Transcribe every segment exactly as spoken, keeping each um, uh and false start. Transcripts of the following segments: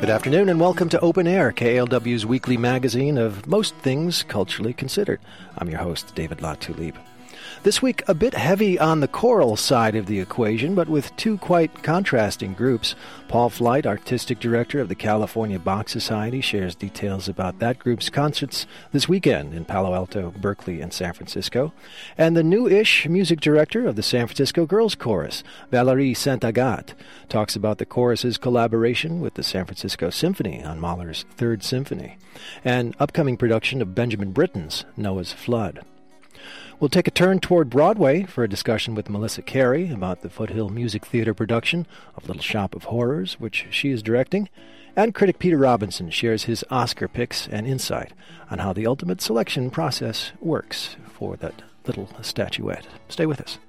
Good afternoon and welcome to Open Air, K A L W's weekly magazine of most things culturally considered. I'm your host, David Latulippe. This week, a bit heavy on the choral side of the equation, but with two quite contrasting groups. Paul Flight, artistic director of the California Bach Society, shares details about that group's concerts this weekend in Palo Alto, Berkeley, and San Francisco. And the new-ish music director of the San Francisco Girls Chorus, Valérie Saint-Agathe, talks about the chorus's collaboration with the San Francisco Symphony on Mahler's Third Symphony, and upcoming production of Benjamin Britten's Noah's Flood. We'll take a turn toward Broadway for a discussion with Melissa Carey about the Foothill Music Theater production of Little Shop of Horrors, which she is directing. And critic Peter Robinson shares his Oscar picks and insight on how the ultimate selection process works for that little statuette. Stay with us.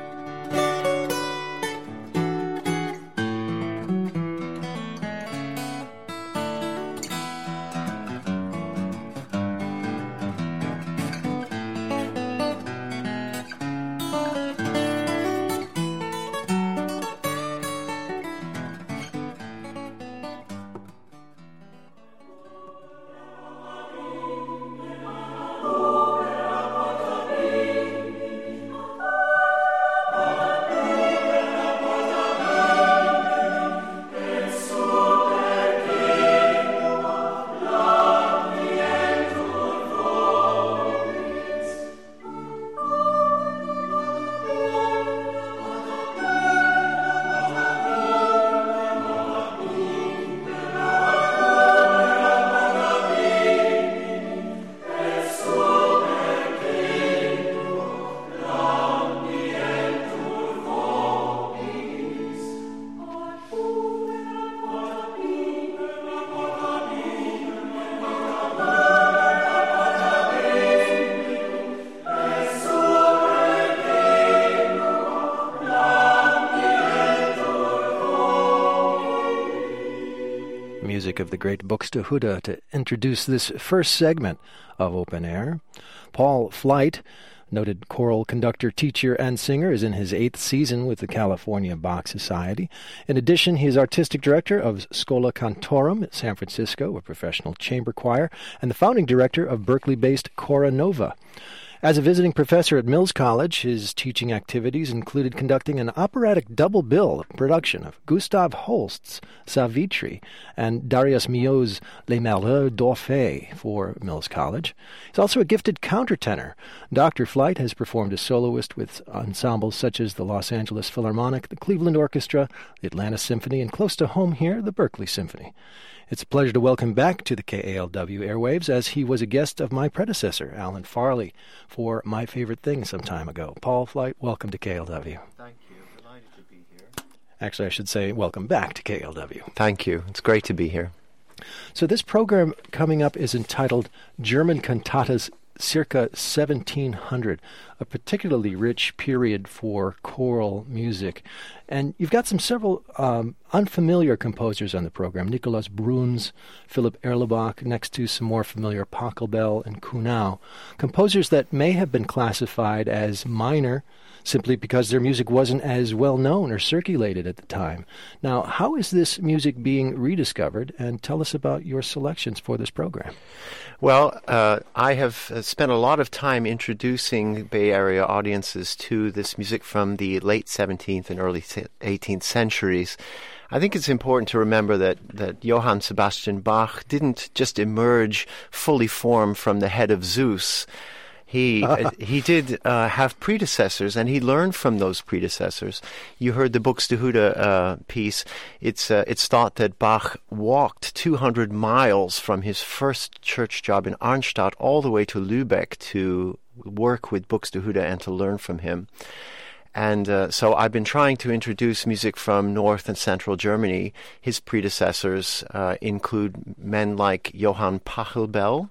Of the great Buxtehude to introduce this first segment of Open Air. Paul Flight, noted choral conductor, teacher, and singer, is in his eighth season with the California Bach Society. In addition, he is artistic director of Schola Cantorum at San Francisco, a professional chamber choir, and the founding director of Berkeley-based Cora Nova. As a visiting professor at Mills College, his teaching activities included conducting an operatic double bill production of Gustav Holst's Savitri and Darius Milhaud's Les Malheurs d'Orphée for Mills College. He's also a gifted countertenor. Doctor Flight has performed as soloist with ensembles such as the Los Angeles Philharmonic, the Cleveland Orchestra, the Atlanta Symphony, and close to home here, the Berkeley Symphony. It's a pleasure to welcome back to the K A L W airwaves, as he was a guest of my predecessor, Alan Farley, for My Favorite Thing some time ago. Paul Flight, welcome to K A L W. Thank you. Delighted to be here. Actually, I should say welcome back to K A L W. Thank you. It's great to be here. So this program coming up is entitled German Cantatas circa seventeen hundred, a particularly rich period for choral music. And you've got some several um, unfamiliar composers on the program, Nikolaus Bruns, Philipp Erlebach, next to some more familiar Pachelbel and Kuhnau, composers that may have been classified as minor simply because their music wasn't as well known or circulated at the time. Now, how is this music being rediscovered? And tell us about your selections for this program. Well, uh, I have spent a lot of time introducing Bay Area audiences to this music from the late seventeenth and early eighteenth centuries. I think it's important to remember that, that Johann Sebastian Bach didn't just emerge fully formed from the head of Zeus. He uh, he did uh, have predecessors, and he learned from those predecessors. You heard the Buxtehude uh, piece. It's uh, it's thought that Bach walked two hundred miles from his first church job in Arnstadt all the way to Lübeck to work with Buxtehude and to learn from him. And uh, so I've been trying to introduce music from North and Central Germany. His predecessors uh, include men like Johann Pachelbel,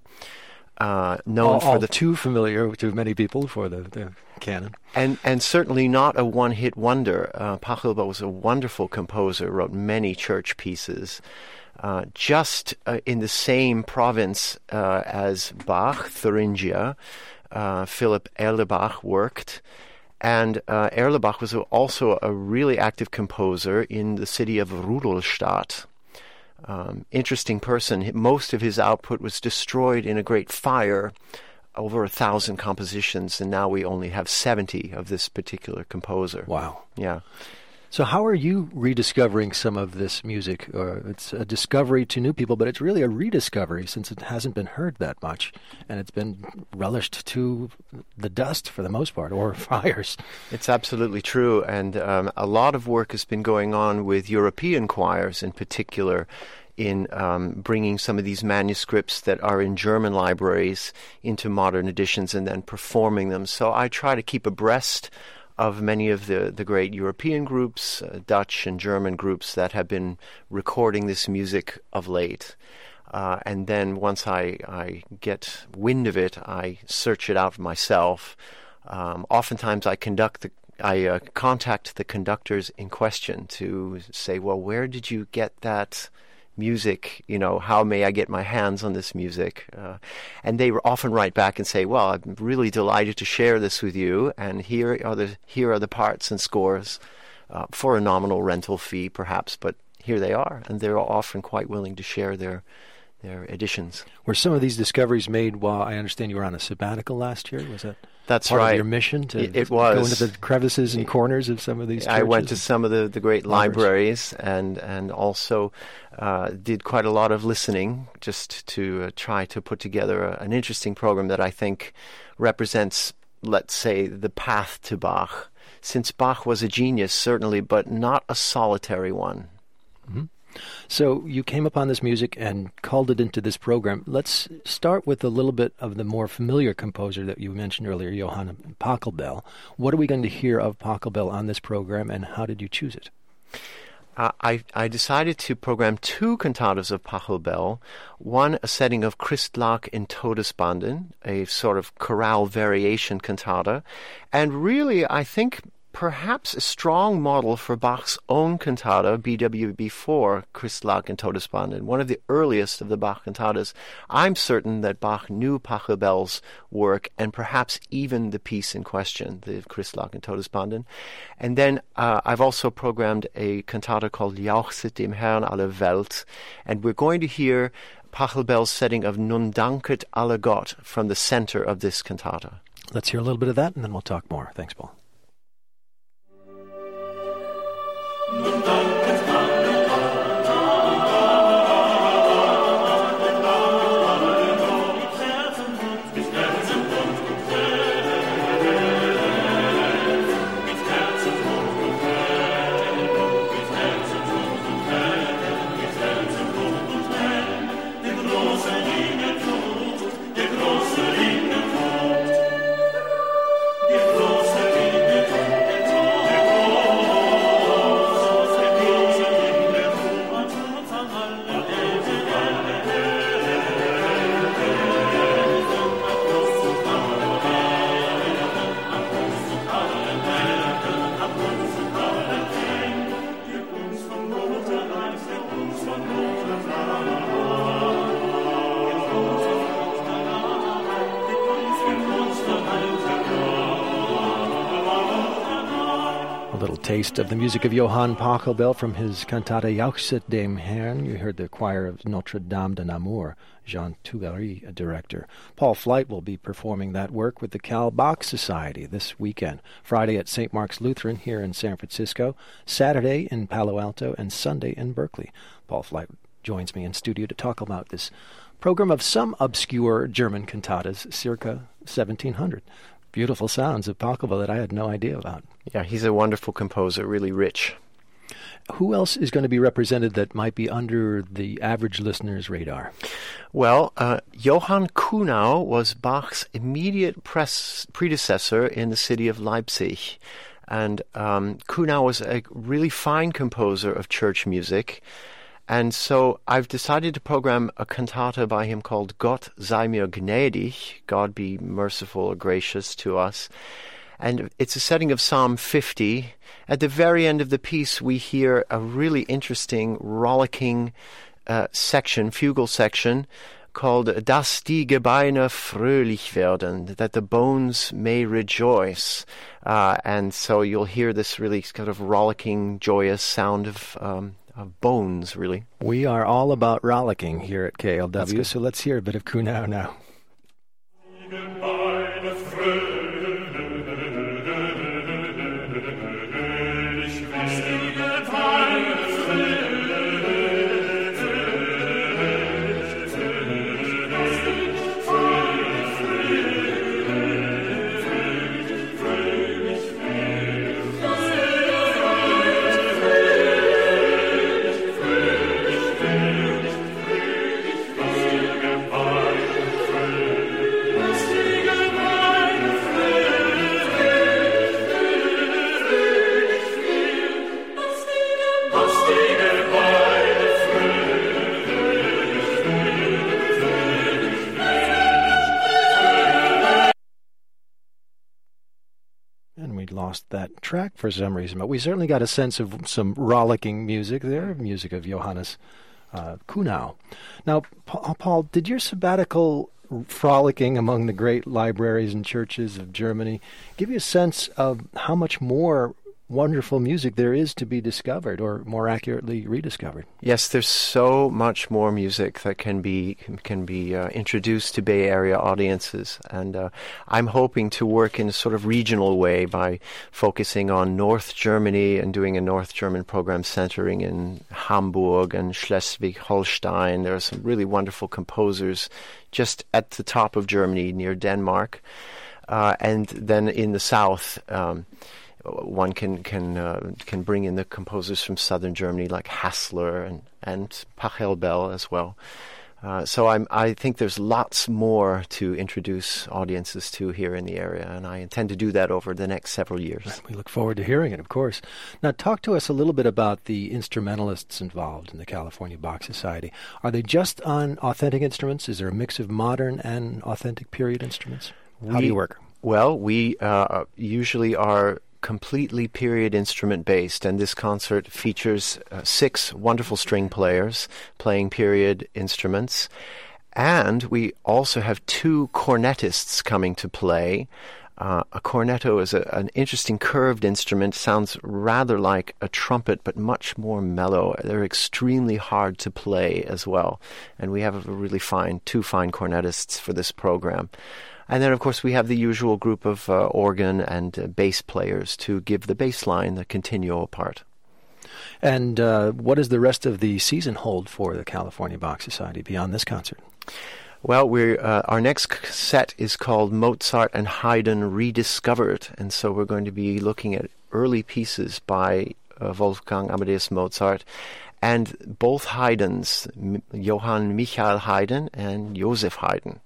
Uh, known all, for all the too familiar to many people for the, the canon, and and certainly not a one-hit wonder. Uh, Pachelbel was a wonderful composer, wrote many church pieces, uh, just uh, in the same province uh, as Bach, Thuringia. Uh, Philipp Erlebach worked, and uh, Erlebach was also a really active composer in the city of Rudolstadt. um, interesting person. Most of his output was destroyed in a great fire, over a thousand compositions, and now we only have seventy of this particular composer. Wow. Yeah. So how are you rediscovering some of this music? Uh, it's a discovery to new people, but it's really a rediscovery since it hasn't been heard that much, and it's been relished to the dust for the most part, or fires. It's absolutely true, and um, a lot of work has been going on with European choirs in particular, in um, bringing some of these manuscripts that are in German libraries into modern editions and then performing them. So I try to keep abreast of many of the, the great European groups, uh, Dutch and German groups that have been recording this music of late. Uh, and then once I, I get wind of it, I search it out myself. Um, oftentimes I conduct the I uh, contact the conductors in question to say, well, where did you get that music? You know, how may I get my hands on this music? Uh, and they often write back and say, well, I'm really delighted to share this with you, and here are the here are the parts and scores uh, for a nominal rental fee, perhaps, but here they are, and they're often quite willing to share their their editions. Were some of these discoveries made while, I understand you were on a sabbatical last year? Was that That's part right. of your mission to it, it was. go into the crevices and corners of some of these churches? I went to some of the, the great libraries. libraries and, and also uh, did quite a lot of listening just to uh, try to put together a, an interesting program that I think represents, let's say, the path to Bach. Since Bach was a genius, certainly, but not a solitary one. Mm-hmm. So you came upon this music and called it into this program. Let's start with a little bit of the more familiar composer that you mentioned earlier, Johann Pachelbel. What are we going to hear of Pachelbel on this program, and how did you choose it? Uh, I, I decided to program two cantatas of Pachelbel, one a setting of Christlag in Todesbanden, a sort of chorale variation cantata, and really, I think, perhaps a strong model for Bach's own cantata, B W B four, Christlag in Todesbanden, one of the earliest of the Bach cantatas. I'm certain that Bach knew Pachelbel's work and perhaps even the piece in question, the Christlag in Todesbanden. And then uh, I've also programmed a cantata called Jauchzet dem Herrn alle Welt, and we're going to hear Pachelbel's setting of Nun danket alle Gott from the center of this cantata. Let's hear a little bit of that, and then we'll talk more. Thanks, Paul. Nun danket alle Taste of the music of Johann Pachelbel from his cantata Jauchzet dem Herrn. You heard the choir of Notre Dame de Namur, Jean Toubery, a director. Paul Flight will be performing that work with the Cal Bach Society this weekend. Friday at Saint Mark's Lutheran here in San Francisco, Saturday in Palo Alto, and Sunday in Berkeley. Paul Flight joins me in studio to talk about this program of some obscure German cantatas circa seventeen hundred. Beautiful sounds of Pachelbel that I had no idea about. Yeah, he's a wonderful composer, really rich. Who else is going to be represented that might be under the average listener's radar? Well, uh, Johann Kuhnau was Bach's immediate pres- predecessor in the city of Leipzig. And um, Kuhnau was a really fine composer of church music. And so I've decided to program a cantata by him called Gott sei mir gnädig, God be merciful or gracious to us. And it's a setting of Psalm fifty. At the very end of the piece, we hear a really interesting, rollicking uh, section, fugal section, called Dass die Gebeine fröhlich werden, that the bones may rejoice. Uh, and so you'll hear this really kind of rollicking, joyous sound of um, of bones, really. We are all about rollicking here at K L W, so let's hear a bit of Kuhnau now. Lost that track for some reason, but we certainly got a sense of some rollicking music there, music of Johannes uh, Kuhnau. Now, Paul, did your sabbatical frolicking among the great libraries and churches of Germany give you a sense of how much more wonderful music there is to be discovered, or more accurately, rediscovered? Yes, there's so much more music that can be can be uh, introduced to Bay Area audiences, and uh, I'm hoping to work in a sort of regional way by focusing on North Germany and doing a North German program centering in Hamburg and Schleswig-Holstein. There are some really wonderful composers just at the top of Germany near Denmark, uh, and then in the south. Um, One can can uh, can bring in the composers from southern Germany like Hassler and and Pachelbel as well. Uh, so I'm I think there's lots more to introduce audiences to here in the area, and I intend to do that over the next several years. We look forward to hearing it, of course. Now, talk to us a little bit about the instrumentalists involved in the California Bach Society. Are they just on authentic instruments? Is there a mix of modern and authentic period instruments? How we, do you work? Well, we uh, usually are completely period instrument based, and this concert features uh, six wonderful string players playing period instruments, and we also have two cornetists coming to play. Uh, a cornetto is a, an interesting curved instrument, sounds rather like a trumpet but much more mellow. They're extremely hard to play as well, and we have a really fine two fine cornetists for this program. And then, of course, we have the usual group of uh, organ and uh, bass players to give the bass line the continuo part. And uh, what does the rest of the season hold for the California Bach Society beyond this concert? Well, we're, uh, our next set is called Mozart and Haydn Rediscovered, and so we're going to be looking at early pieces by uh, Wolfgang Amadeus Mozart, and both Haydns, M- Johann Michael Haydn and Joseph Haydn.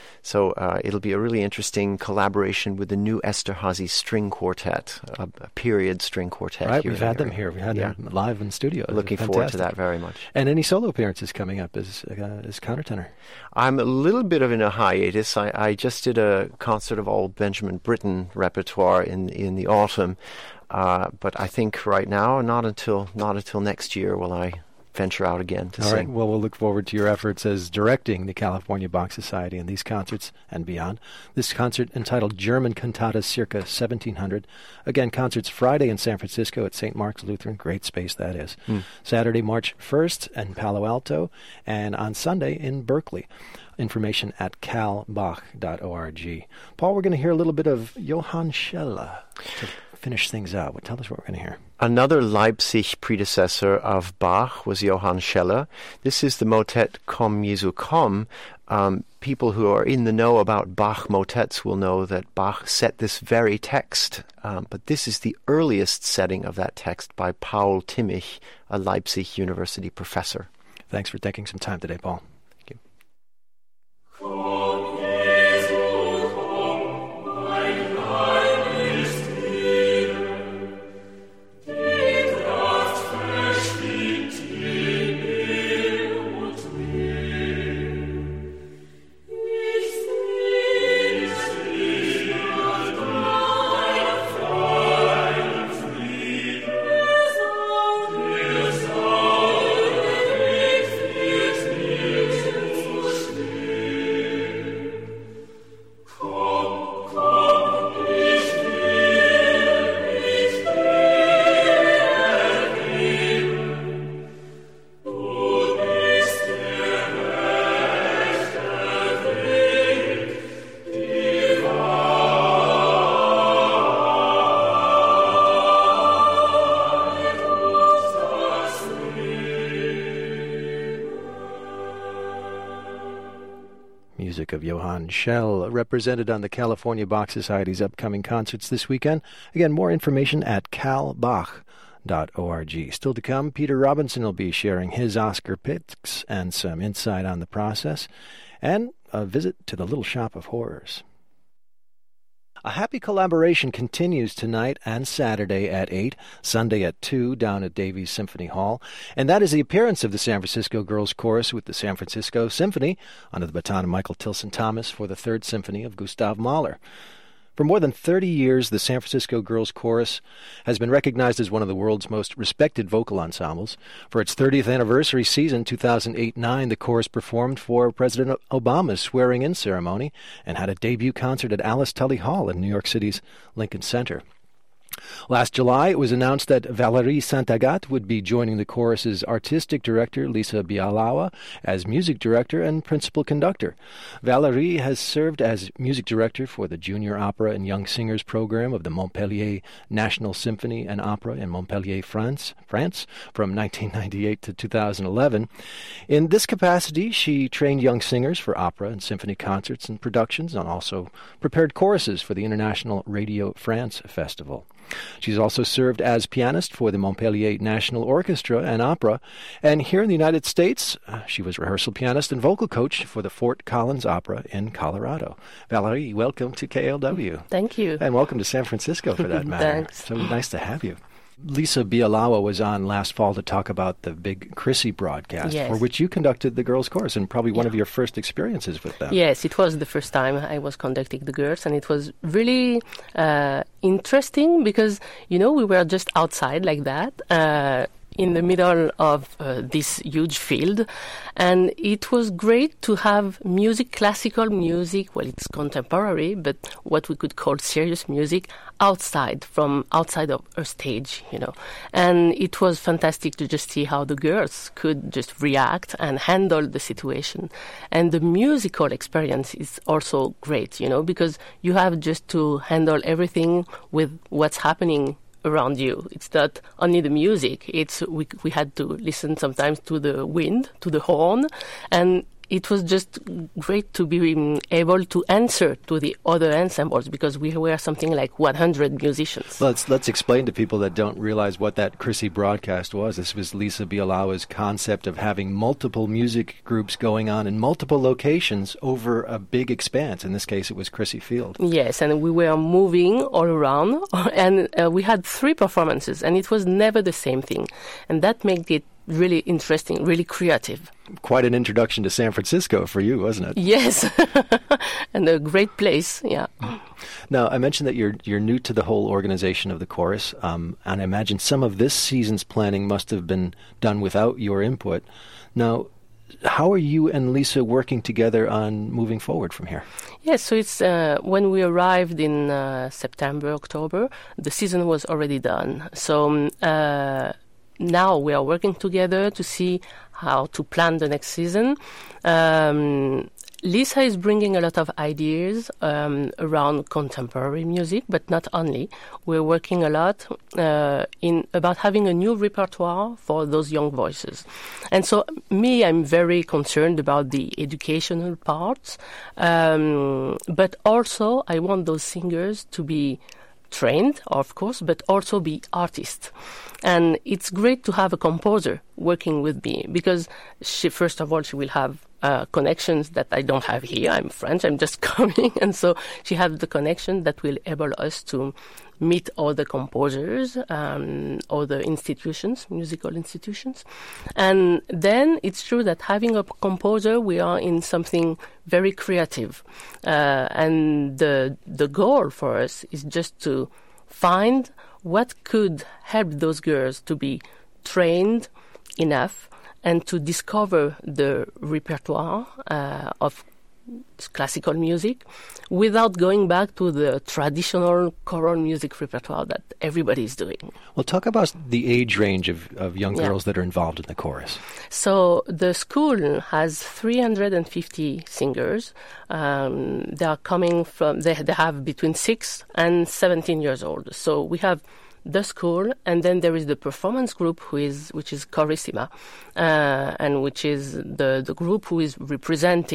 So uh, it'll be a really interesting collaboration with the new Esterhazy string quartet, a, a period string quartet. Right, here we've had the them here. We had yeah. them live in studio. Looking Fantastic. forward to that very much. And any solo appearances coming up as uh, as countertenor? I'm a little bit of in a hiatus. I, I just did a concert of old Benjamin Britten repertoire in in the autumn, uh, but I think right now, not until not until next year will I venture out again to All sing. right. Well, we'll look forward to your efforts as directing the California Bach Society and these concerts and beyond. This concert entitled German Cantatas Circa seventeen hundred. Again, concerts Friday in San Francisco at Saint Mark's Lutheran. Great space that is. Mm. Saturday, March first in Palo Alto, and on Sunday in Berkeley. Information at cal bach dot org. Paul, we're going to hear a little bit of Johann Schelle to finish things out. Well, tell us what we're going to hear. Another Leipzig predecessor of Bach was Johann Schelle. This is the motet Komm Jesu komm. Um, people who are in the know about Bach motets will know that Bach set this very text, um, but this is the earliest setting of that text by Paul Timmich, a Leipzig University professor. Thanks for taking some time today, Paul. Thank you. Yes, music of Johann Schell, represented on the California Bach Society's upcoming concerts this weekend. Again, more information at cal bach dot org. Still to come, Peter Robinson will be sharing his Oscar picks and some insight on the process, and a visit to the Little Shop of Horrors. A happy collaboration continues tonight and Saturday at eight, Sunday at two down at Davies Symphony Hall. And that is the appearance of the San Francisco Girls Chorus with the San Francisco Symphony under the baton of Michael Tilson Thomas for the Third Symphony of Gustav Mahler. For more than thirty years, the San Francisco Girls Chorus has been recognized as one of the world's most respected vocal ensembles. For its thirtieth anniversary season, two thousand eight nine, the chorus performed for President Obama's swearing-in ceremony and had a debut concert at Alice Tully Hall in New York City's Lincoln Center. Last July, it was announced that Valérie Saint-Agathe would be joining the chorus's artistic director, Lisa Bialawa, as music director and principal conductor. Valérie has served as music director for the Junior Opera and Young Singers program of the Montpellier National Symphony and Opera in Montpellier, France, France, from nineteen ninety-eight to two thousand eleven. In this capacity, she trained young singers for opera and symphony concerts and productions, and also prepared choruses for the International Radio France Festival. She's also served as pianist for the Montpellier National Orchestra and Opera, and here in the United States, uh, she was rehearsal pianist and vocal coach for the Fort Collins Opera in Colorado. Valérie, welcome to K L W. Thank you. And welcome to San Francisco, for that matter. Thanks. So nice to have you. Lisa Bialawa was on last fall to talk about the big Chrissy broadcast, yes. for which you conducted the girls' chorus, and probably one yeah. of your first experiences with them. Yes, it was the first time I was conducting the girls, and it was really uh, interesting because, you know, we were just outside like that, uh, in the middle of uh, this huge field, and it was great to have music, classical music, well, it's contemporary, but what we could call serious music, outside, from outside of a stage, you know. And it was fantastic to just see how the girls could just react and handle the situation. And the musical experience is also great, you know, because you have just to handle everything with what's happening around you. It's not only the music. It's we we had to listen sometimes to the wind, to the horn, and it was just great to be able to answer to the other ensembles because we were something like one hundred musicians. Let's let's explain to people that don't realize what that Chrissy broadcast was. This was Lisa Bialawa's concept of having multiple music groups going on in multiple locations over a big expanse. In this case, it was Chrissy Field. Yes, and we were moving all around, and uh, we had three performances, and it was never the same thing. And that made it really interesting, really creative. Quite an introduction to San Francisco for you, wasn't it? Yes, and a great place, yeah. Now, I mentioned that you're you're new to the whole organization of the chorus, um, and I imagine some of this season's planning must have been done without your input. Now, how are you and Lisa working together on moving forward from here? Yes, so it's uh, when we arrived in uh, September, October, the season was already done. So uh, now we are working together to see how to plan the next season. Um, Lisa is bringing a lot of ideas um, around contemporary music, but not only. We're working a lot uh, in about having a new repertoire for those young voices. And so me, I'm very concerned about the educational parts, um, but also I want those singers to be trained, of course, but also be artists. And it's great to have a composer working with me because she, first of all, she will have uh, connections that I don't have here. I'm French, I'm just coming. And so she has the connection that will enable us to meet other composers, um, other institutions, musical institutions. And then it's true that having a composer, we are in something very creative. Uh, and the the goal for us is just to find what could help those girls to be trained enough and to discover the repertoire uh, of classical music without going back to the traditional choral music repertoire that everybody is doing. Well, talk about the age range of, of young yeah. girls that are involved in the chorus. So the school has three hundred fifty singers. Um, they are coming from, they, they have between six and seventeen years old. So we have the school, and then there is the performance group, who is which is Chorissima, uh, and which is the, the group who is representing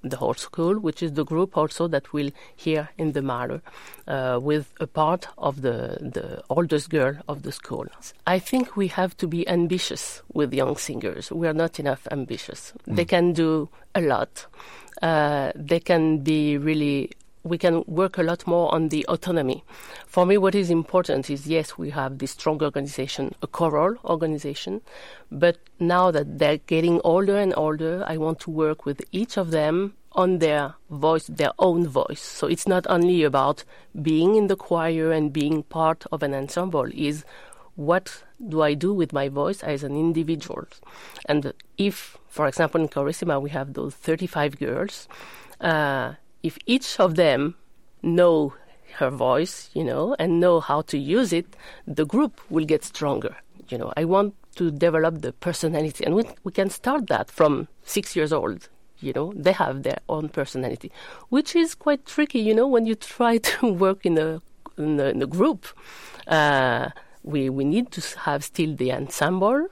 the whole school, which is the group also that will hear in the Mahler, uh, with a part of the, the oldest girl of the school. I think we have to be ambitious with young singers. We are not enough ambitious. Mm. They can do a lot. Uh, they can be really... We can work a lot more on the autonomy. For me, what is important is, yes, we have this strong organization, a choral organization, but now that they're getting older and older, I want to work with each of them on their voice, their own voice. So it's not only about being in the choir and being part of an ensemble, is what do I do with my voice as an individual? And if, for example, in Carissima, we have those thirty-five girls, uh, if each of them know her voice, you know, and know how to use it, the group will get stronger. You know, I want to develop the personality, and we, we can start that from six years old. You know, they have their own personality, which is quite tricky, you know, when you try to work in a, in a, in a group. Uh, we, we need to have still the ensemble,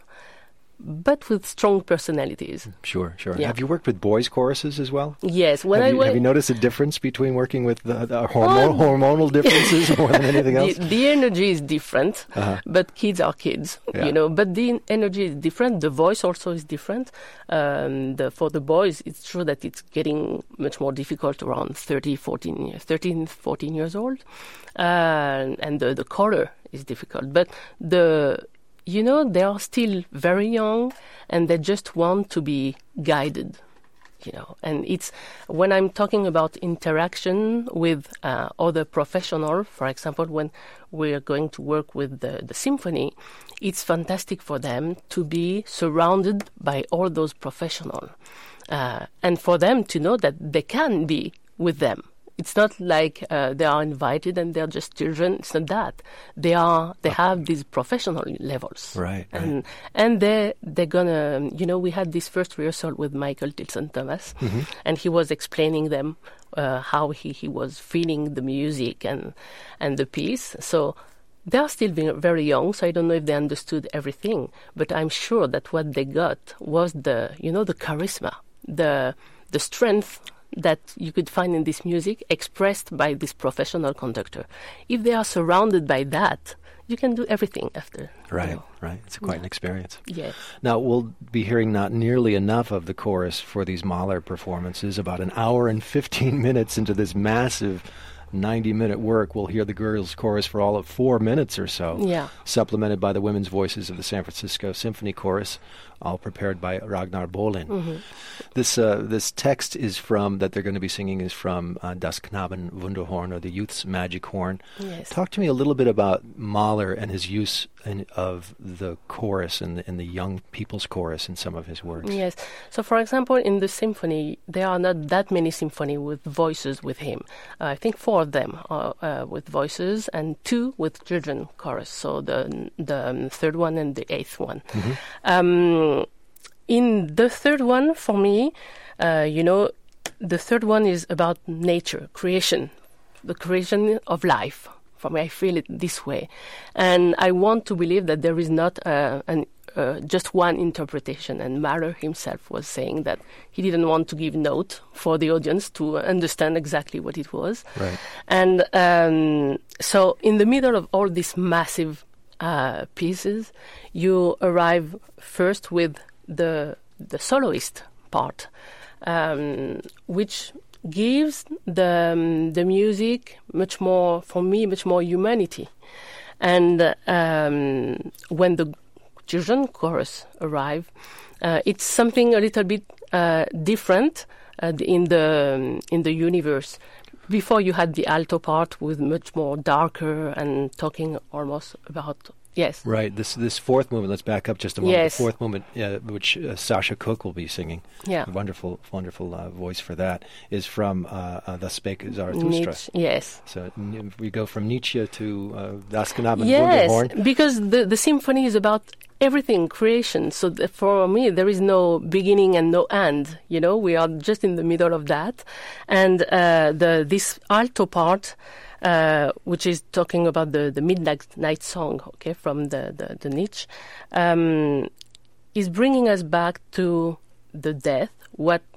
but with strong personalities. Sure, sure. Yeah. Have you worked with boys' choruses as well? Yes. When have, I you, went, have you noticed a difference between working with the, the hormo- oh, hormonal differences more than anything else? The, the energy is different, uh-huh. but kids are kids, yeah. you know. But the energy is different. The voice also is different. Um, the, for the boys, it's true that it's getting much more difficult around thirteen, fourteen, thirteen, fourteen years old. Uh, and the, the color is difficult. But the... You know, they are still very young and they just want to be guided, you know. And it's when I'm talking about interaction with uh, other professionals, for example, when we're going to work with the, the symphony, it's fantastic for them to be surrounded by all those professionals uh, and for them to know that they can be with them. It's not like uh, they are invited and they're just children. It's not that. They are. They have these professional levels. Right. And right. and they they're gonna. You know, we had this first rehearsal with Michael Tilson Thomas, mm-hmm. and he was explaining them uh, how he, he was feeling the music and and the piece. So they are still very young. So I don't know if they understood everything, but I'm sure that what they got was the you know the charisma, the the strength that you could find in this music expressed by this professional conductor. If they are surrounded by that, you can do everything after. Right, you know. right. It's quite yeah. an experience. Yes. Now, we'll be hearing not nearly enough of the chorus for these Mahler performances. About an hour and fifteen minutes into this massive ninety-minute work, we'll hear the girls' chorus for all of four minutes or so, yeah. supplemented by the women's voices of the San Francisco Symphony Chorus, all prepared by Ragnar Bolin. Mm-hmm. This uh, this text is from, that they're going to be singing is from uh, Das Knaben Wunderhorn, or the Youth's Magic Horn. Yes. Talk to me a little bit about Mahler and his use in, of the chorus and the, and the young people's chorus in some of his works. Yes. So, for example, in the symphony, there are not that many symphony with voices with him. Uh, I think four of them are uh, with voices and two with children chorus. So the the um, third one and the eighth one. Mm-hmm. Um, in the third one, for me, uh, you know, the third one is about nature, creation, the creation of life. For me, I feel it this way. And I want to believe that there is not uh, an, uh, just one interpretation. And Mahler himself was saying that he didn't want to give note for the audience to understand exactly what it was. Right. And um, so in the middle of all these massive uh, pieces, you arrive first with the the soloist part, um, which gives the um, the music much more, for me, much more humanity. And um, when the children chorus arrive, uh, it's something a little bit uh, different uh, in the um, in the universe. Before you had the alto part with much more darker and talking almost about. Yes. Right. This this fourth movement, let's back up just a moment. Yes. The fourth movement, uh, which uh, Sasha Cook will be singing, yeah. a wonderful, wonderful uh, voice for that, is from uh, uh, Thus Spake Zarathustra. Nietzsche, yes. So n- we go from Nietzsche to uh, Das Knaben Yes, Wunderhorn. because the, the symphony is about everything, creation. So the, for me, there is no beginning and no end. You know, we are just in the middle of that. And uh, the this alto part, Uh, which is talking about the, the midnight night song, okay, from the, the, the Nietzsche, um, is bringing us back to the death, what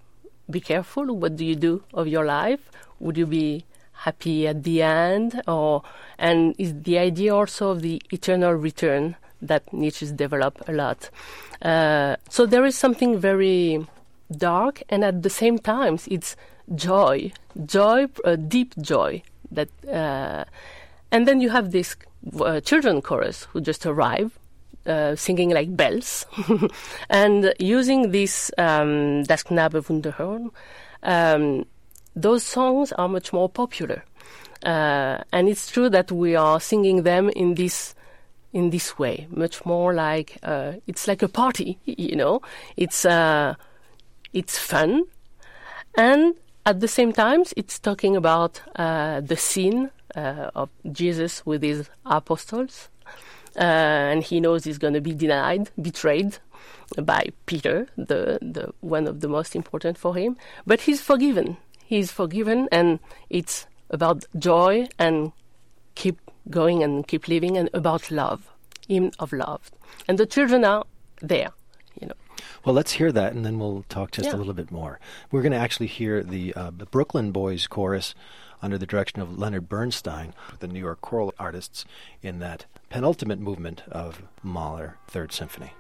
be careful. What do you do of your life? Would you be happy at the end? Or and is the idea also of the eternal return that Nietzsche's developed a lot. Uh, so there is something very dark, and at the same time, it's joy, joy, uh, deep joy. That uh, and then you have this uh, children chorus who just arrive. Uh, singing like bells and using this um, Das Knabe Wunderhorn, um, those songs are much more popular. Uh, and it's true that we are singing them in this in this way, much more like uh, it's like a party, you know. It's uh, it's fun, and at the same time, it's talking about uh, the sin uh, of Jesus with his apostles. Uh, and he knows he's going to be denied, betrayed by Peter, the, the one of the most important for him. But he's forgiven. He's forgiven, and it's about joy and keep going and keep living, and about love, hymn of love. And the children are there, you know. Well, let's hear that, and then we'll talk just yeah. a little bit more. We're going to actually hear the, uh, the Brooklyn Boys chorus under the direction of Leonard Bernstein, the New York choral artists, in that penultimate movement of Mahler, Third Symphony.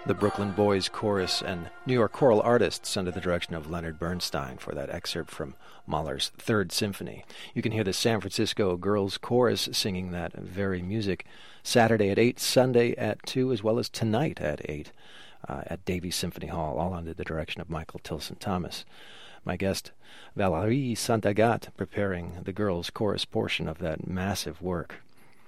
the Brooklyn Boys Chorus and New York choral artists under the direction of Leonard Bernstein for that excerpt from Mahler's Third Symphony. You can hear the San Francisco Girls Chorus singing that very music Saturday at eight, Sunday at two, as well as tonight at eight uh, at Davies Symphony Hall, all under the direction of Michael Tilson Thomas. My guest, Valérie Saint-Agathe, preparing the girls' chorus portion of that massive work.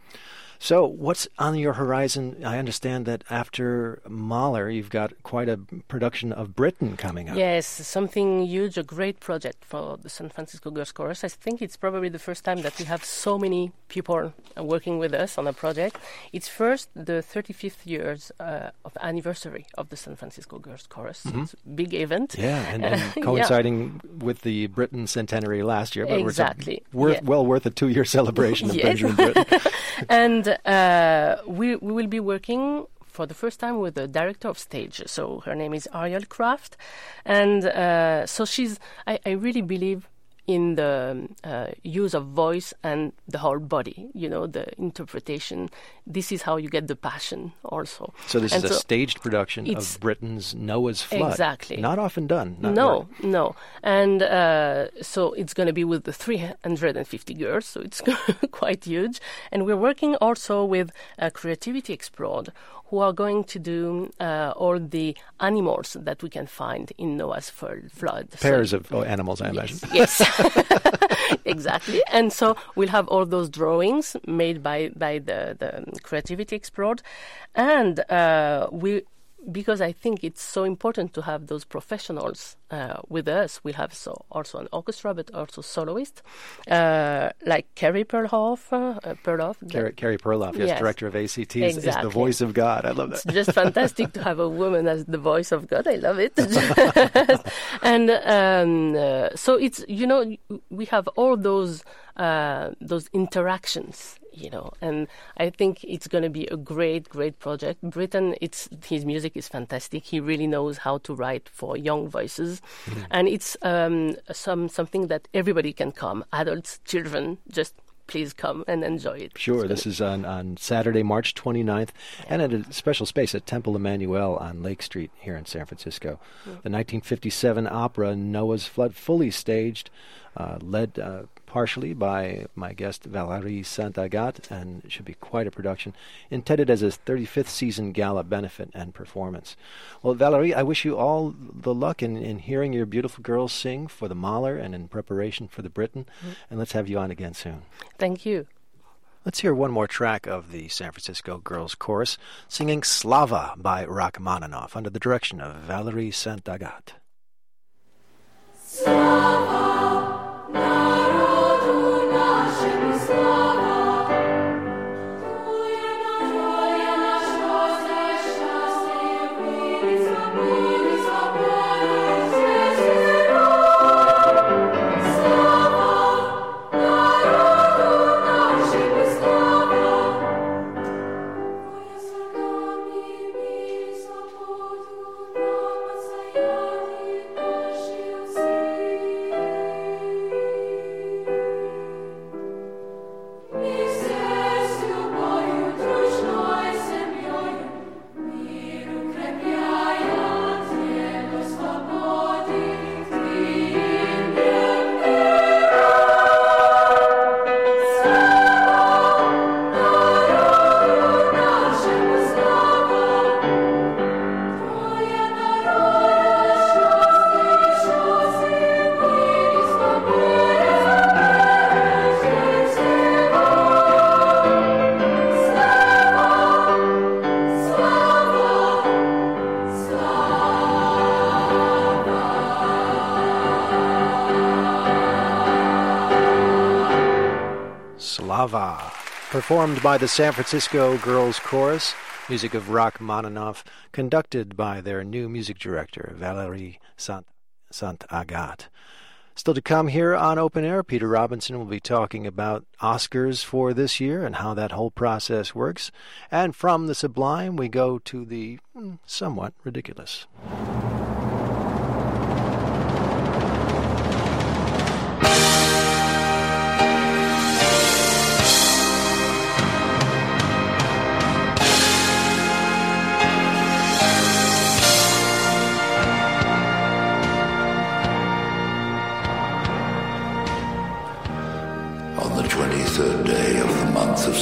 So, what's on your horizon? I understand that after Mahler, you've got quite a production of Britten coming up. Yes, something huge, a great project for the San Francisco Girls Chorus. I think it's probably the first time that we have so many people working with us on a project. It's first the thirty-fifth years uh, of anniversary of the San Francisco Girls Chorus. Mm-hmm. It's a big event. Yeah, and, and coinciding yeah. with the Britten centenary last year. But exactly. It's worth, yeah. well worth a two-year celebration of yes. Benjamin Britten. And uh, we, we will be working for the first time with the director of stage. So her name is Ariel Kraft. And uh, so she's, I, I really believe in the uh, use of voice and the whole body, you know, the interpretation. This is how you get the passion also. So this and is so a staged production of Britten's Noah's Flood. Exactly. Not often done. Not no, right. no. And uh, so it's going to be with the three hundred fifty girls, so it's quite huge. And we're working also with uh, Creativity Explored, who are going to do uh, all the animals that we can find in Noah's flood. Pairs so, of oh, animals, I yes, imagine. Yes, exactly. And so we'll have all those drawings made by, by the, the Creativity Explored. And uh, we... because I think it's so important to have those professionals uh, with us. We have so also an orchestra, but also soloist, uh, like Carrie Perlhoff. Uh, Perlhoff Carrie, Carrie Perlhoff, yes, yes, director of A C T, is, exactly. is the voice of God. I love that. It's just fantastic to have a woman as the voice of God. I love it. And um, uh, so it's, you know, we have all those uh, those interactions, you know, and I think it's going to be a great, great project. Britten, it's his music is fantastic. He really knows how to write for young voices, mm-hmm. and it's um, some something that everybody can come, adults, children, just please come and enjoy it. Sure, this is on, on Saturday, March twenty-ninth, yeah. and at a special space at Temple Emmanuel on Lake Street here in San Francisco. Yeah. The nineteen fifty-seven opera Noah's Flood, fully staged, uh, led uh, partially by my guest Valérie Saint-Agathe, and it should be quite a production, intended as a thirty-fifth season gala benefit and performance. Well, Valérie, I wish you all the luck in, in hearing your beautiful girls sing for the Mahler and in preparation for the Britten, mm-hmm. and let's have you on again soon. Thank you. Let's hear one more track of the San Francisco Girls Chorus, singing Slava by Rachmaninoff under the direction of Valérie Saint-Agathe. Slava, narodu naszemu slava. Slava, performed by the San Francisco Girls Chorus, music of Rachmaninoff, conducted by their new music director, Valérie Saint-Agathe. Still to come here on Open Air, Peter Robinson will be talking about Oscars for this year and how that whole process works. And from the sublime, we go to the mm, somewhat ridiculous.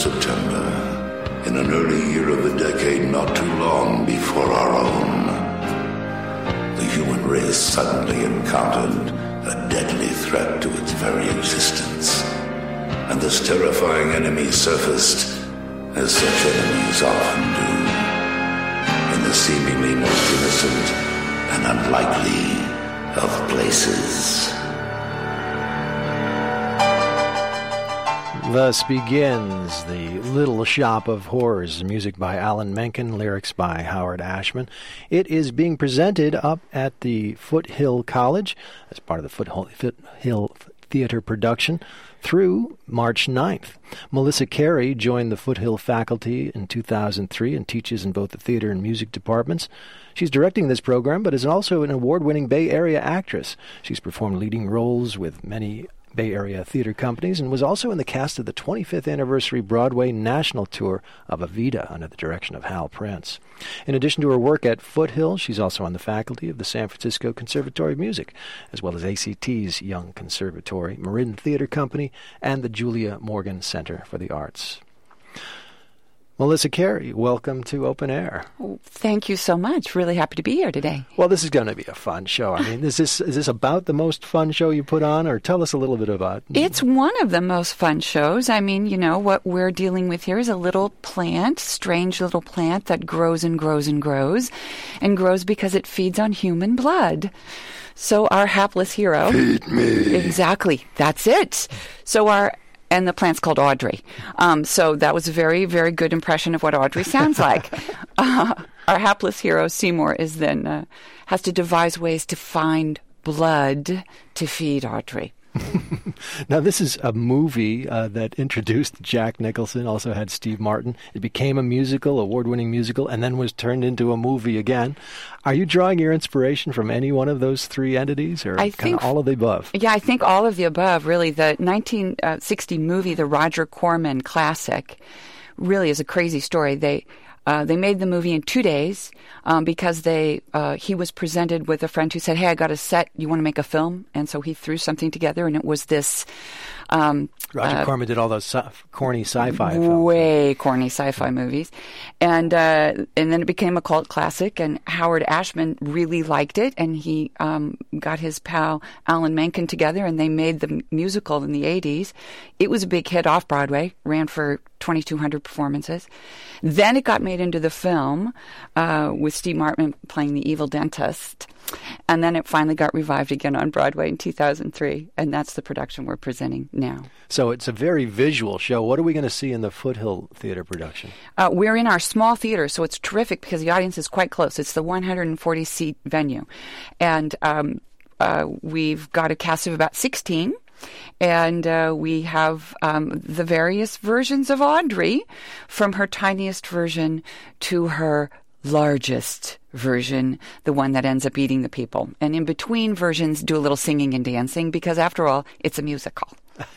September, in an early year of a decade not too long before our own, the human race suddenly encountered a deadly threat to its very existence. And this terrifying enemy surfaced, as such enemies often do, in the seemingly most innocent and unlikely of places. Thus begins The Little Shop of Horrors, music by Alan Menken, lyrics by Howard Ashman. It is being presented up at the Foothill College as part of the Foothill, Foothill Theater production through March ninth. Melissa Carey joined the Foothill faculty in two thousand three and teaches in both the theater and music departments. She's directing this program, but is also an award-winning Bay Area actress. She's performed leading roles with many Bay Area theater companies and was also in the cast of the twenty-fifth anniversary Broadway national tour of Evita under the direction of Hal Prince. In addition to her work at Foothill, she's also on the faculty of the San Francisco Conservatory of Music, as well as A C T's Young Conservatory, Marin Theater Company, and the Julia Morgan Center for the Arts. Melissa Carey, welcome to Open Air. Oh, thank you so much. Really happy to be here today. Well, this is going to be a fun show. I mean, is this is this about the most fun show you put on, or tell us a little bit about it? It's one of the most fun shows. I mean, you know, what we're dealing with here is a little plant, strange little plant that grows and grows and grows, and grows because it feeds on human blood. So our hapless hero... Feed me. Exactly. That's it. So our... And the plant's called Audrey. Um, so that was a very, very good impression of what Audrey sounds like. uh, our hapless hero, Seymour, is then uh, has to devise ways to find blood to feed Audrey. Now, this is a movie uh, that introduced Jack Nicholson, also had Steve Martin. It became a musical, award-winning musical, and then was turned into a movie again. Are you drawing your inspiration from any one of those three entities, or I kind think, of all of the above? Yeah, I think all of the above, really. The nineteen sixty movie, the Roger Corman classic, really is a crazy story. They... Uh, they made the movie in two days um, because they uh, he was presented with a friend who said, "Hey, I got a set. You want to make a film?" And so he threw something together, and it was this. Um, Roger uh, Corman did all those sci- corny sci-fi films. Way corny sci-fi movies, and uh, and then it became a cult classic. And Howard Ashman really liked it, and he um, got his pal Alan Menken together, and they made the musical in the eighties. It was a big hit off Broadway, ran for twenty-two hundred performances. Then it got made into the film uh, with Steve Martin playing the evil dentist. And then it finally got revived again on Broadway in two thousand three. And that's the production we're presenting now. So it's a very visual show. What are we going to see in the Foothill Theater production? Uh, we're in our small theater, so it's terrific because the audience is quite close. It's the one hundred forty seat venue. And um, uh, we've got a cast of about sixteen. And uh, we have um, the various versions of Audrey, from her tiniest version to her largest version, the one that ends up eating the people. And in between versions, do a little singing and dancing, because after all, it's a musical.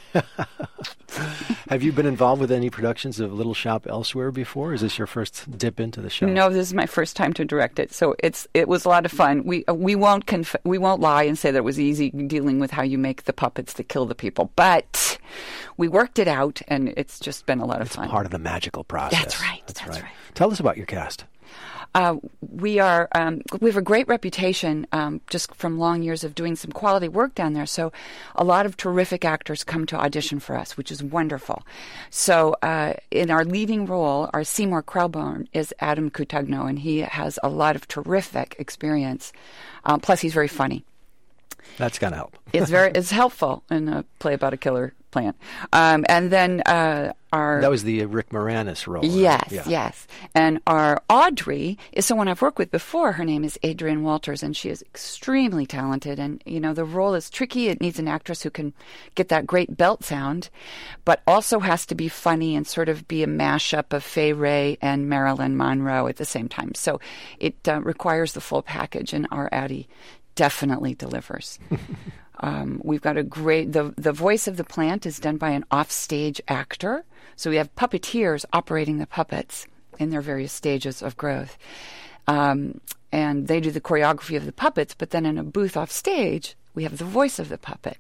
Have you been involved with any productions of Little Shop elsewhere before? Is this your first dip into the show? No, this is my first time to direct it, so it's it was a lot of fun. We uh, we won't conf- we won't lie and say that it was easy dealing with how you make the puppets that kill the people, but we worked it out, and it's just been a lot of it's fun. Part of the magical process. That's right. That's, that's right. right. Tell us about your cast. Uh, we are um, we have a great reputation um, just from long years of doing some quality work down there. So a lot of terrific actors come to audition for us, which is wonderful. So uh, in our leading role, our Seymour Krelborn is Adam Cutugno, and he has a lot of terrific experience. Uh, plus, he's very funny. That's going to help. It's very it's helpful in a play about a killer plant. Um, and then uh, our... That was the uh, Rick Moranis role. Right? Yes, yeah. yes. And our Audrey is someone I've worked with before. Her name is Adrienne Walters, and she is extremely talented. And, you know, the role is tricky. It needs an actress who can get that great belt sound, but also has to be funny and sort of be a mashup of Fay Wray and Marilyn Monroe at the same time. So it uh, requires the full package, and our Addie definitely delivers. Um, we've got a great, the, the voice of the plant is done by an offstage actor. So we have puppeteers operating the puppets in their various stages of growth. Um, and they do the choreography of the puppets, but then in a booth off stage, we have the voice of the puppet.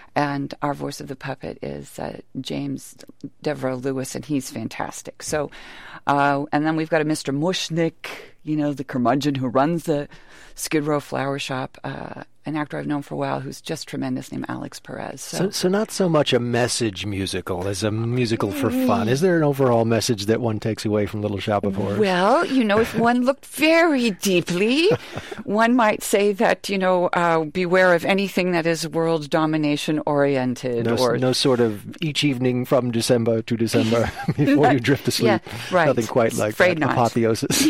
And our voice of the puppet is uh, James Devereaux Lewis, and he's fantastic. So, uh, and then we've got a Mister Mushnick, you know, the curmudgeon who runs the Skid Row flower shop, uh, an actor I've known for a while who's just tremendous, named Alex Perez. So, So, so not so much a message musical as a musical for fun. Is there an overall message that one takes away from Little Shop of Horrors? well, you know, if one looked very deeply, one might say that, you know, uh, beware of anything that is world domination oriented. No, or no sort of each evening from December to December before you drift to sleep. Yeah, right. Nothing quite like Afraid that. not. Apotheosis.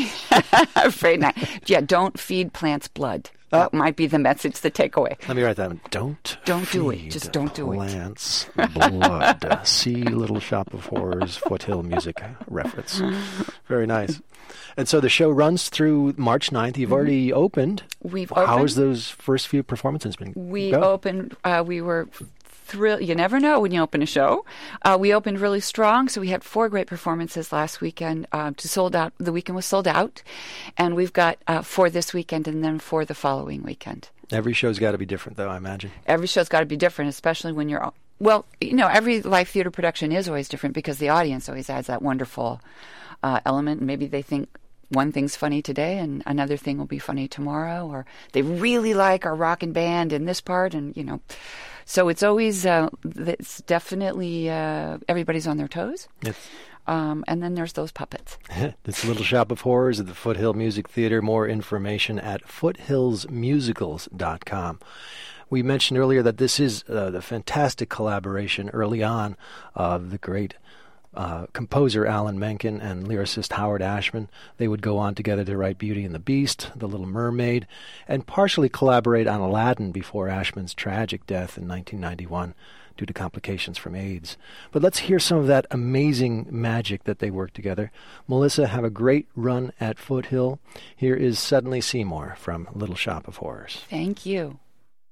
Afraid not. Yeah, don't feed plants blood. That might be the message, the takeaway. Let me write that one. Don't Don't do it. feed Just don't do it. plants blood. See Little Shop of Horrors Foothill music reference. Very nice. And so the show runs through March ninth. You've already opened. We've How opened. has those first few performances been? We go? opened, uh, we were thrilled. You never know when you open a show. Uh, we opened really strong, so we had four great performances last weekend. Uh, to sold out, the weekend was sold out, and we've got uh, four this weekend and then four the following weekend. Every show's got to be different, though, I imagine. Every show's got to be different, especially when you're, well, you know, every live theater production is always different because the audience always adds that wonderful uh, element. Maybe they think one thing's funny today and another thing will be funny tomorrow, or they really like our rockin' band in this part, and, you know. So it's always, uh, it's definitely, uh, everybody's on their toes. It's, Um, and then there's those puppets. it's Little Shop of Horrors at the Foothill Music Theater. More information at foothills musicals dot com. We mentioned earlier that this is uh, the fantastic collaboration early on of the great uh, composer Alan Menken and lyricist Howard Ashman. They would go on together to write Beauty and the Beast, The Little Mermaid, and partially collaborate on Aladdin before Ashman's tragic death in nineteen ninety-one due to complications from AIDS. But let's hear some of that amazing magic that they worked together. Melissa, have a great run at Foothill. Here is Suddenly Seymour from Little Shop of Horrors. Thank you.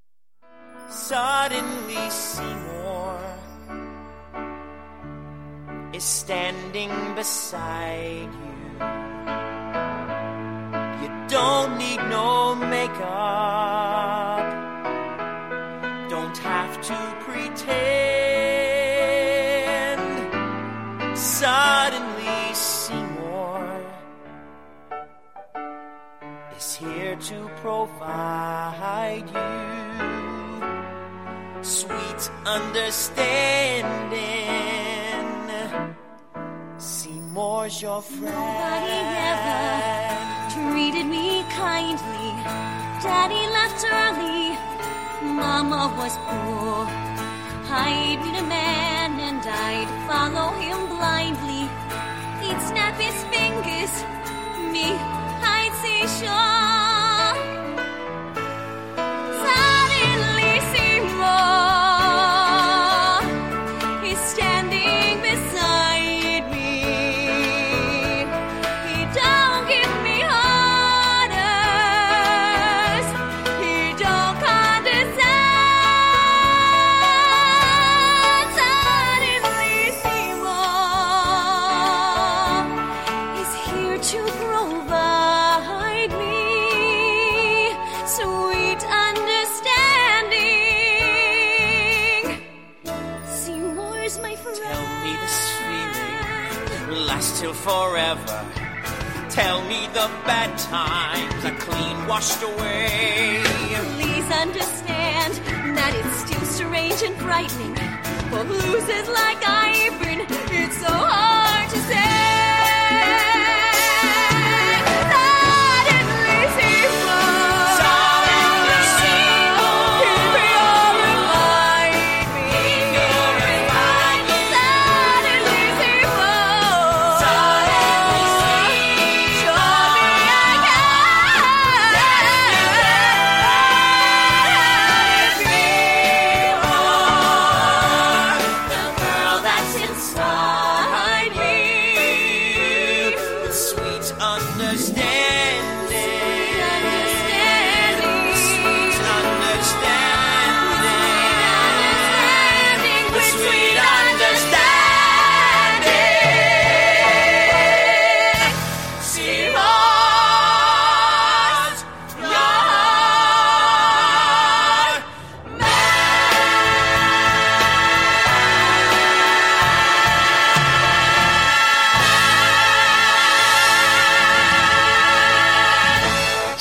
Suddenly Seymour is standing beside you. You don't need no makeup, don't have to pretend. Suddenly Seymour is here to provide you sweet understanding. Seymour's your friend. Nobody ever treated me kindly. Daddy left early. Mama was poor. I'd meet a man and I'd follow him blindly. He'd snap his fingers. Me, I'd say sure. Suddenly Seymour is standing beside me. He don't give me orders. He don't condescend. Suddenly Seymour is here to provide me sweet understanding. Seymour's my friend. Tell me this feeling will last till forever. Tell me the bad times are clean washed away. Please understand that it's still strange and frightening. For blues like I've been, it's so hard to say. Suddenly Seymour, Suddenly Seymour, he purified me. purified me. Suddenly Seymour, Suddenly Seymour, show me the girl that's inside me. the sweet understanding. Understanding. Sweet understanding. Understanding. The sweet understanding. Seymour's your man.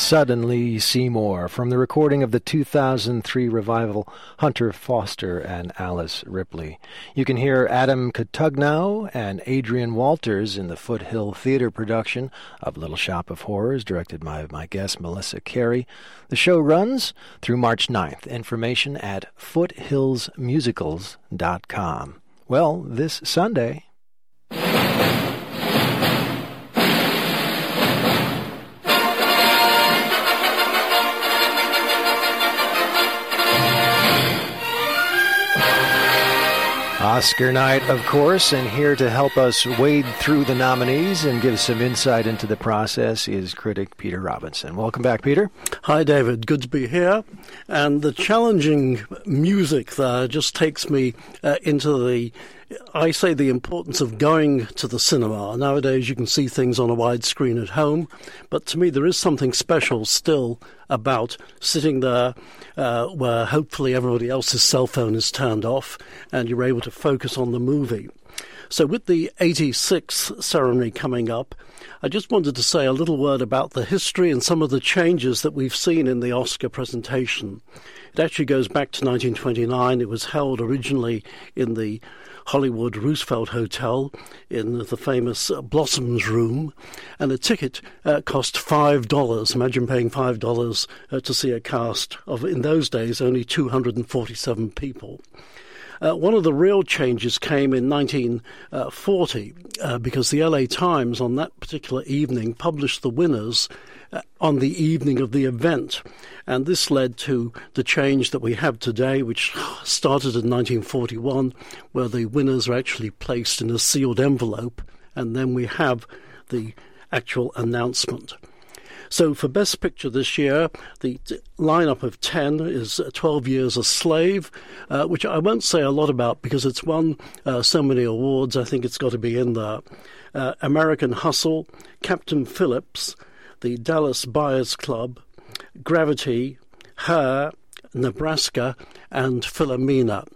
Suddenly Seymour, from the recording of the two thousand three revival, Hunter Foster and Alice Ripley. You can hear Adam Cotugno and Adrian Walters in the Foothill Theatre production of Little Shop of Horrors, directed by my guest Melissa Carey. The show runs through March ninth. Information at foothills musicals dot com. Well, this Sunday... Oscar night, of course, and here to help us wade through the nominees and give some insight into the process is critic Peter Robinson. Welcome back, Peter. Hi, David. Good to be here. And the challenging music there just takes me uh, into the, I say, the importance of going to the cinema. Nowadays, you can see things on a wide screen at home, but to me, there is something special still about sitting there uh, where hopefully everybody else's cell phone is turned off and you're able to focus on the movie. So with the eighty-sixth ceremony coming up, I just wanted to say a little word about the history and some of the changes that we've seen in the Oscar presentation. It actually goes back to nineteen twenty-nine. It was held originally in the Hollywood Roosevelt Hotel in the famous Blossoms Room, and a ticket uh, cost five dollars. Imagine paying five dollars uh, to see a cast of, in those days, only two hundred forty-seven people. Uh, one of the real changes came in nineteen forty uh, because the L A Times on that particular evening published the winners uh, on the evening of the event. And this led to the change that we have today, which started in nineteen forty-one, where the winners are actually placed in a sealed envelope, and then we have the actual announcement. So for Best Picture this year, the t- lineup of ten is twelve Years a Slave, uh, which I won't say a lot about because it's won uh, so many awards. I think it's got to be in there. Uh, American Hustle, Captain Phillips, the Dallas Buyers Club, Gravity, Her, Nebraska, and Philomena.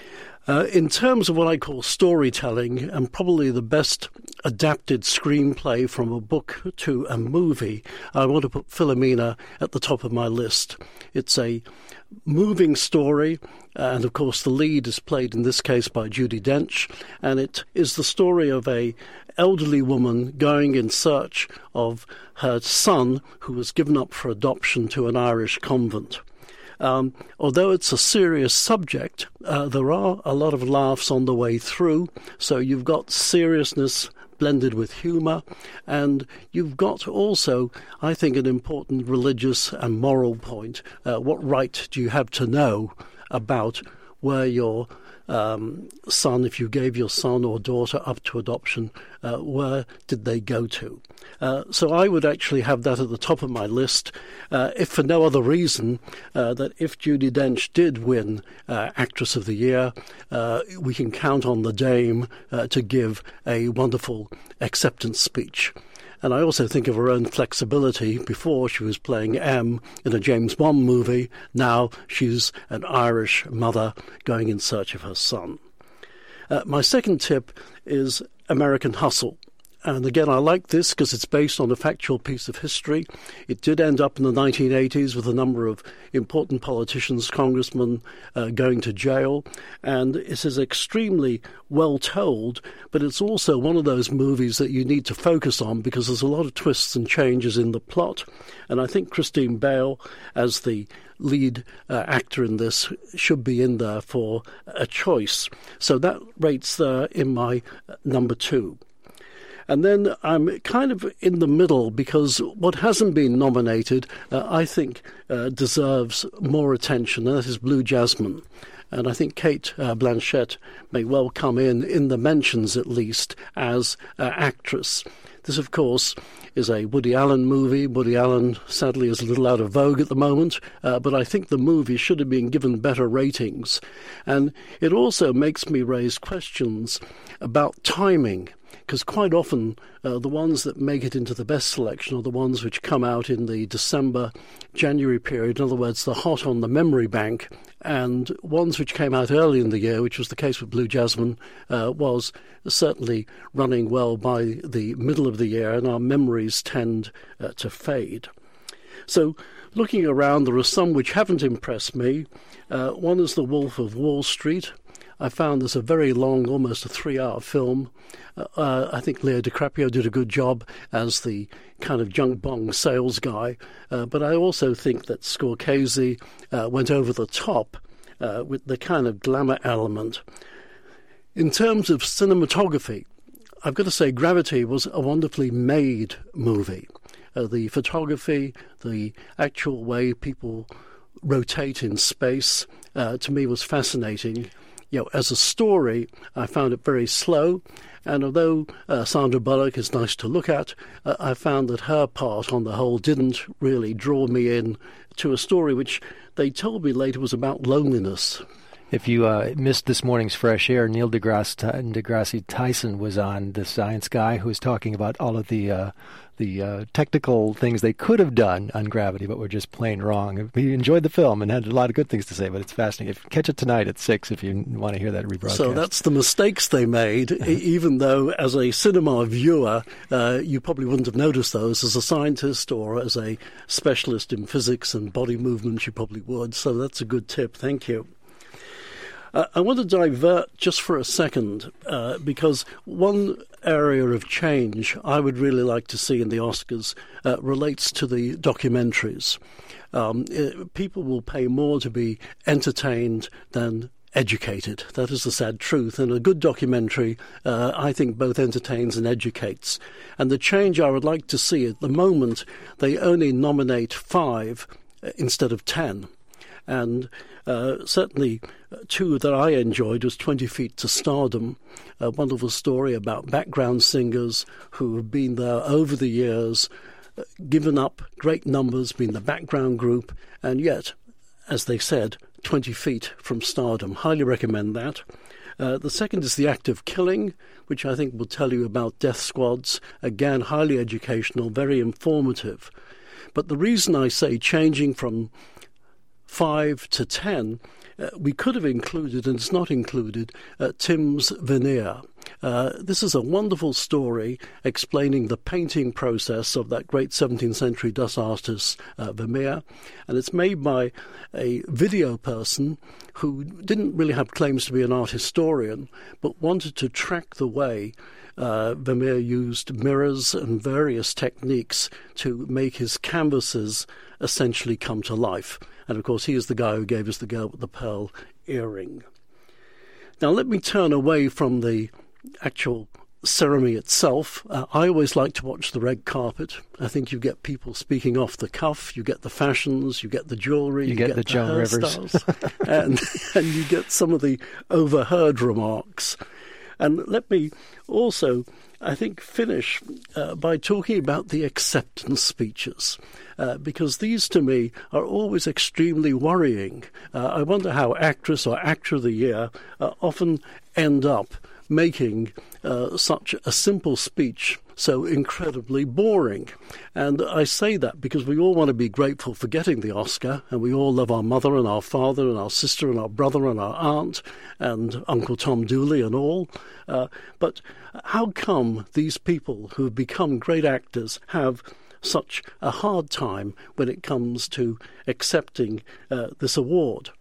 Uh, in terms of what I call storytelling, and probably the best adapted screenplay from a book to a movie, I want to put Philomena at the top of my list. It's a moving story, and of course the lead is played in this case by Judi Dench, and it is the story of a elderly woman going in search of her son who was given up for adoption to an Irish convent. Um, although it's a serious subject, uh, there are a lot of laughs on the way through, so you've got seriousness blended with humour, and you've got also, I think, an important religious and moral point. Uh, what right do you have to know about where your um, son, if you gave your son or daughter up to adoption, uh, where did they go to? Uh, so I would actually have that at the top of my list, uh, if for no other reason uh, that if Judi Dench did win uh, Actress of the Year, uh, we can count on the Dame uh, to give a wonderful acceptance speech. And I also think of her own flexibility. Before, she was playing M in a James Bond movie. Now she's an Irish mother going in search of her son. Uh, my second tip is American Hustle. And again, I like this because it's based on a factual piece of history. It did end up in the nineteen eighties with a number of important politicians, congressmen, uh, going to jail. And it is extremely well told, but it's also one of those movies that you need to focus on because there's a lot of twists and changes in the plot. And I think Christine Bale, as the lead uh, actor in this, should be in there for a choice. So that rates there in my uh, number two. And then I'm kind of in the middle because what hasn't been nominated, uh, I think, uh, deserves more attention, and that is Blue Jasmine. And I think Cate uh, Blanchett may well come in, in the mentions at least, as uh, actress. This, of course, is a Woody Allen movie. Woody Allen, sadly, is a little out of vogue at the moment, uh, but I think the movie should have been given better ratings. And it also makes me raise questions about timing, because quite often uh, the ones that make it into the best selection are the ones which come out in the December, January period, in other words, the hot on the memory bank, and ones which came out early in the year, which was the case with Blue Jasmine, uh, was certainly running well by the middle of the year, and our memories tend uh, to fade. So, looking around, there are some which haven't impressed me. Uh, one is The Wolf of Wall Street. I found this a very long, almost a three-hour film. Uh, uh, I think Leo DiCaprio did a good job as the kind of junk bong sales guy. Uh, but I also think that Scorsese uh, went over the top uh, with the kind of glamour element. In terms of cinematography, I've got to say Gravity was a wonderfully made movie. Uh, the photography, the actual way people rotate in space, uh, to me was fascinating. You know, as a story, I found it very slow, and although uh, Sandra Bullock is nice to look at, uh, I found that her part, on the whole, didn't really draw me in to a story which they told me later was about loneliness. If you uh, missed this morning's Fresh Air, Neil deGrasse, deGrasse Tyson was on, the science guy, who was talking about all of the uh, the uh, technical things they could have done on Gravity, but were just plain wrong. He enjoyed the film and had a lot of good things to say, but it's fascinating. If, catch it tonight at six if you want to hear that rebroadcast. So that's the mistakes they made, even though as a cinema viewer, uh, you probably wouldn't have noticed those. As a scientist or as a specialist in physics and body movements, you probably would. So that's a good tip. Thank you. Uh, I want to divert just for a second, uh, because one area of change I would really like to see in the Oscars uh, relates to the documentaries. Um, it, people will pay more to be entertained than educated. That is the sad truth. And a good documentary, uh, I think, both entertains and educates. And the change I would like to see at the moment, they only nominate five uh, instead of ten. And uh, certainly two that I enjoyed was twenty feet to Stardom, a wonderful story about background singers who have been there over the years, uh, given up great numbers, been the background group, and yet, as they said, twenty feet from stardom. Highly recommend that. Uh, the second is The Act of Killing, which I think will tell you about death squads. Again, highly educational, very informative. But the reason I say changing from five to ten, uh, we could have included, and it's not included, uh, Tim's Veneer. Uh, this is a wonderful story explaining the painting process of that great seventeenth century Dutch artist, uh, Vermeer. And it's made by a video person who didn't really have claims to be an art historian, but wanted to track the way Uh, Vermeer used mirrors and various techniques to make his canvases essentially come to life. And, of course, he is the guy who gave us the girl with the pearl earring. Now, let me turn away from the actual ceremony itself. Uh, I always like to watch the red carpet. I think you get people speaking off the cuff, you get the fashions, you get the jewelry, you, you get, get the, the Joan hairstyles, Rivers. and, and you get some of the overheard remarks. And let me also, I think, finish uh, by talking about the acceptance speeches, uh, because these, to me, are always extremely worrying. Uh, I wonder how actress or actor of the year uh, often end up making uh, such a simple speech so incredibly boring. And I say that because we all want to be grateful for getting the Oscar, and we all love our mother and our father and our sister and our brother and our aunt and Uncle Tom Dooley and all. Uh, but how come these people who have become great actors have such a hard time when it comes to accepting uh, this award?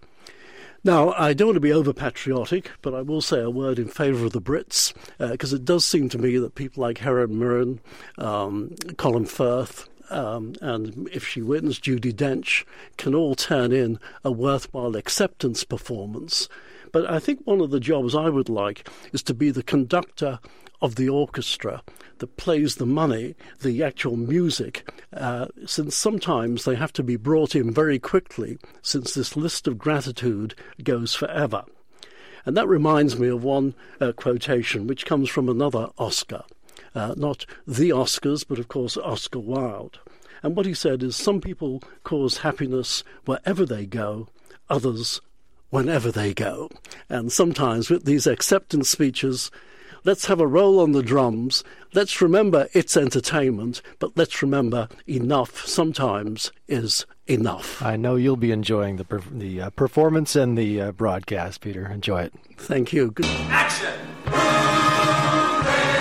Now, I don't want to be over-patriotic, but I will say a word in favour of the Brits, because uh, it does seem to me that people like Helen Mirren, um, Colin Firth, um, and if she wins, Judi Dench, can all turn in a worthwhile acceptance performance. But I think one of the jobs I would like is to be the conductor of the orchestra that plays the money, the actual music, uh, since sometimes they have to be brought in very quickly, since this list of gratitude goes forever. And that reminds me of one uh, quotation which comes from another Oscar, uh, not the Oscars, but of course Oscar Wilde. And what he said is, some people cause happiness wherever they go, others whenever they go. And sometimes with these acceptance speeches, let's have a roll on the drums. Let's remember it's entertainment, but let's remember enough sometimes is enough. I know you'll be enjoying the per- the uh, performance and the uh, broadcast, Peter. Enjoy it. Thank you. Good. Action!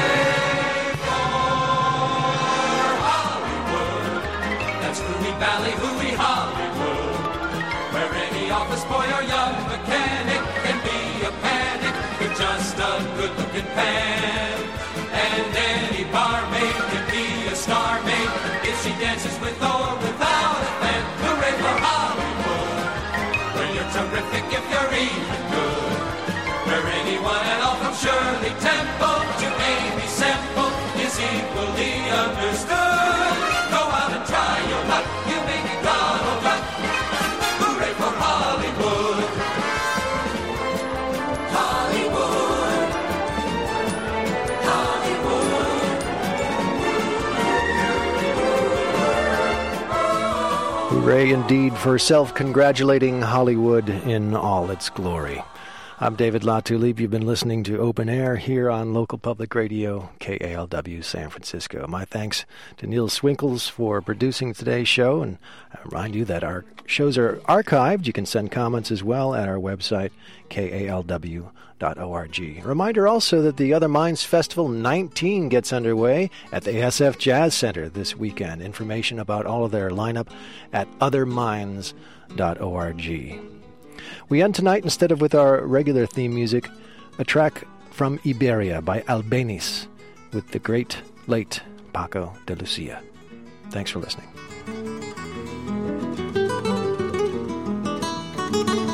That's Ruby Valley pan. And any barmaid can be a star maid if she dances with or without a fan. Hooray for Hollywood! Well, you're terrific if you're even good. Where anyone at all from Shirley Temple to Amy Semple is equally understood. Go out and try your luck, you may be Donald Duck. Hooray for Hollywood! Hollywood! Hollywood! Hooray indeed for self-congratulating Hollywood in all its glory. I'm David LaTulippe. You've been listening to Open Air here on Local Public Radio, K A L W San Francisco. My thanks to Neil Swinkles for producing today's show, and I remind you that our shows are archived. You can send comments as well at our website, K A L W dot org. Reminder also that the Other Minds Festival nineteen gets underway at the A S F Jazz Center this weekend. Information about all of their lineup at other minds dot org. We end tonight, instead of with our regular theme music, a track from Iberia by Albéniz with the great, late Paco de Lucia. Thanks for listening.